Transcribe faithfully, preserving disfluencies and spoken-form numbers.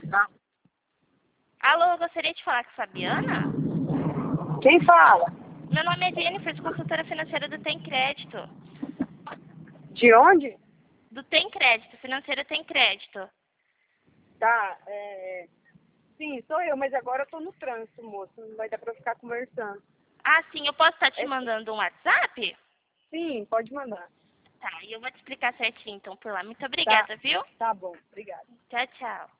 Tá. Alô, eu gostaria de falar com a Fabiana? Quem fala? Meu nome é Jennifer, sou consultora financeira do Tem Crédito. De onde? Do Tem Crédito, financeira Tem Crédito. Tá, é... Sim, sou eu, mas agora eu tô no trânsito, moço. Não vai dar pra eu ficar conversando. Ah, sim, eu posso estar te É... mandando um WhatsApp? Sim, pode mandar. Tá, e eu vou te explicar certinho então por lá. Muito Tá, obrigada, viu? tá bom, obrigada. Tchau, tchau.